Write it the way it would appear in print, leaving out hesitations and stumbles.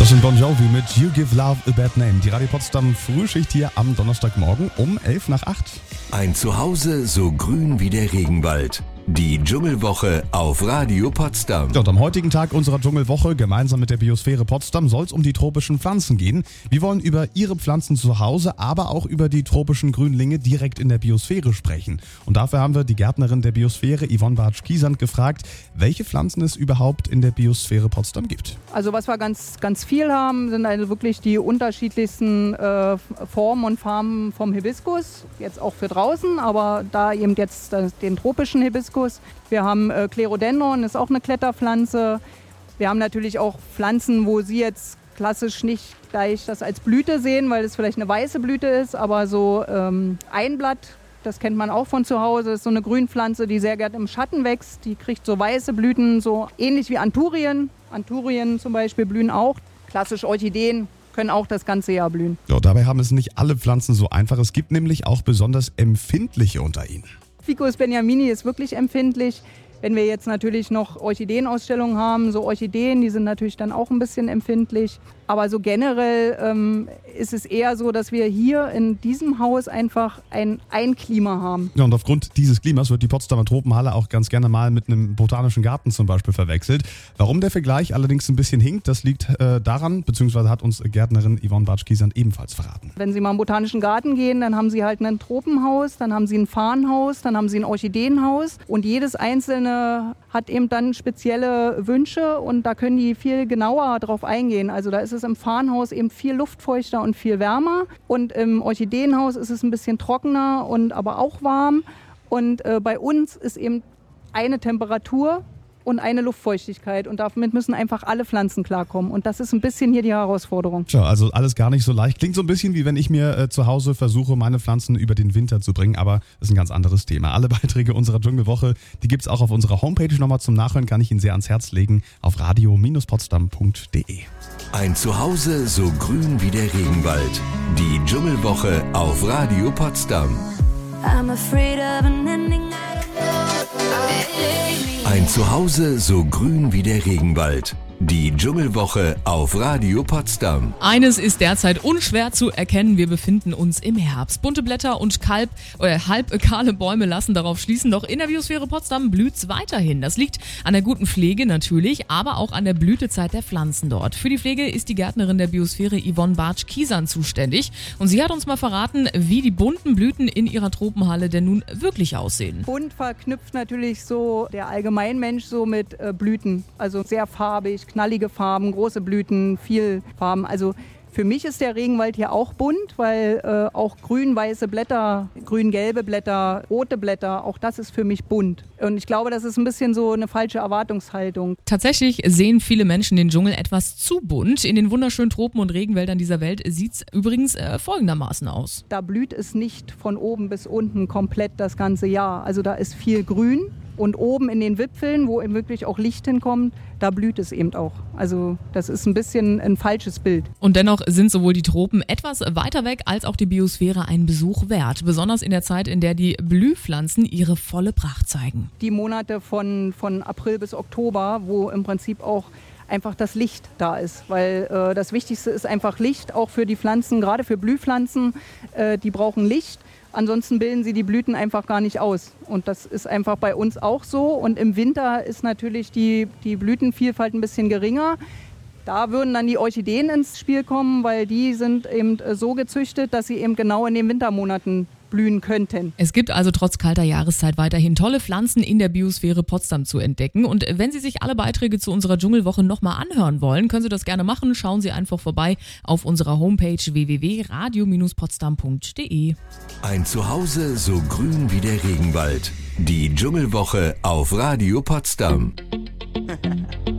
Das sind Bon Jovi mit You Give Love a Bad Name. Die Radio Potsdam Frühschicht hier am Donnerstagmorgen um 7:55. Ein Zuhause so grün wie der Regenwald. Die Dschungelwoche auf Radio Potsdam. Ja, und am heutigen Tag unserer Dschungelwoche, gemeinsam mit der Biosphäre Potsdam, soll es um die tropischen Pflanzen gehen. Wir wollen über Ihre Pflanzen zu Hause, aber auch über die tropischen Grünlinge direkt in der Biosphäre sprechen. Und dafür haben wir die Gärtnerin der Biosphäre, Yvonne Bartsch-Kiesand, gefragt, welche Pflanzen es überhaupt in der Biosphäre Potsdam gibt. Also was wir ganz viel haben, sind also wirklich die unterschiedlichsten Formen und Farben vom Hibiskus. Jetzt auch für draußen, aber da eben jetzt den tropischen Hibiskus. Wir haben Clerodendron, ist auch eine Kletterpflanze. Wir haben natürlich auch Pflanzen, wo Sie jetzt klassisch nicht gleich das als Blüte sehen, weil es vielleicht eine weiße Blüte ist, aber so Einblatt, das kennt man auch von zu Hause, ist so eine Grünpflanze, die sehr gerne im Schatten wächst. Die kriegt so weiße Blüten, so ähnlich wie Anthurien. Anthurien zum Beispiel blühen auch. Klassisch Orchideen können auch das ganze Jahr blühen. Ja, dabei haben es nicht alle Pflanzen so einfach. Es gibt nämlich auch besonders empfindliche unter ihnen. Ficus benjamini ist wirklich empfindlich. Wenn wir jetzt natürlich noch Orchideenausstellungen haben, so Orchideen, die sind natürlich dann auch ein bisschen empfindlich. Aber so generell ist es eher so, dass wir hier in diesem Haus einfach ein Klima haben. Ja, und aufgrund dieses Klimas wird die Potsdamer Tropenhalle auch ganz gerne mal mit einem botanischen Garten zum Beispiel verwechselt. Warum der Vergleich allerdings ein bisschen hinkt, das liegt daran, beziehungsweise hat uns Gärtnerin Yvonne Bartsch-Kiesand ebenfalls verraten. Wenn Sie mal im botanischen Garten gehen, dann haben Sie halt ein Tropenhaus, dann haben Sie ein Farnhaus, dann haben Sie ein Orchideenhaus und jedes einzelne hat eben dann spezielle Wünsche und da können die viel genauer drauf eingehen. Also da ist es im Farnhaus eben viel luftfeuchter und viel wärmer und im Orchideenhaus ist es ein bisschen trockener und aber auch warm und bei uns ist eben eine Temperatur und eine Luftfeuchtigkeit und damit müssen einfach alle Pflanzen klarkommen und das ist ein bisschen hier die Herausforderung. Tja, also alles gar nicht so leicht. Klingt so ein bisschen wie wenn ich mir zu Hause versuche, meine Pflanzen über den Winter zu bringen, aber das ist ein ganz anderes Thema. Alle Beiträge unserer Dschungelwoche, die gibt's auch auf unserer Homepage nochmal zum Nachhören, kann ich Ihnen sehr ans Herz legen, auf radio-potsdam.de. Ein Zuhause so grün wie der Regenwald. Die Dschungelwoche auf Radio Potsdam. I'm afraid of an ending. Ein Zuhause so grün wie der Regenwald. Die Dschungelwoche auf Radio Potsdam. Eines ist derzeit unschwer zu erkennen, wir befinden uns im Herbst. Bunte Blätter und halb kahle Bäume lassen darauf schließen, doch in der Biosphäre Potsdam blüht's weiterhin. Das liegt an der guten Pflege natürlich, aber auch an der Blütezeit der Pflanzen dort. Für die Pflege ist die Gärtnerin der Biosphäre Yvonne Bartsch-Kiesand zuständig und sie hat uns mal verraten, wie die bunten Blüten in ihrer Tropenhalle denn nun wirklich aussehen. Bunt verknüpft natürlich so der Allgemeinmensch so mit Blüten, also sehr farbig, knallige Farben, große Blüten, viel Farben. Also für mich ist der Regenwald hier auch bunt, weil auch grün-weiße Blätter, grün-gelbe Blätter, rote Blätter, auch das ist für mich bunt. Und ich glaube, das ist ein bisschen so eine falsche Erwartungshaltung. Tatsächlich sehen viele Menschen den Dschungel etwas zu bunt. In den wunderschönen Tropen und Regenwäldern dieser Welt sieht's übrigens folgendermaßen aus. Da blüht es nicht von oben bis unten komplett das ganze Jahr. Also da ist viel Grün. Und oben in den Wipfeln, wo eben wirklich auch Licht hinkommt, da blüht es eben auch. Also das ist ein bisschen ein falsches Bild. Und dennoch sind sowohl die Tropen etwas weiter weg als auch die Biosphäre einen Besuch wert. Besonders in der Zeit, in der die Blühpflanzen ihre volle Pracht zeigen. Die Monate von April bis Oktober, wo im Prinzip auch einfach das Licht da ist, weil das Wichtigste ist einfach Licht, auch für die Pflanzen, gerade für Blühpflanzen, die brauchen Licht. Ansonsten bilden sie die Blüten einfach gar nicht aus. Und das ist einfach bei uns auch so. Und im Winter ist natürlich die Blütenvielfalt ein bisschen geringer. Da würden dann die Orchideen ins Spiel kommen, weil die sind eben so gezüchtet, dass sie eben genau in den Wintermonaten blühen könnten. Es gibt also trotz kalter Jahreszeit weiterhin tolle Pflanzen in der Biosphäre Potsdam zu entdecken. Und wenn Sie sich alle Beiträge zu unserer Dschungelwoche nochmal anhören wollen, können Sie das gerne machen. Schauen Sie einfach vorbei auf unserer Homepage www.radio-potsdam.de. Ein Zuhause so grün wie der Regenwald. Die Dschungelwoche auf Radio Potsdam.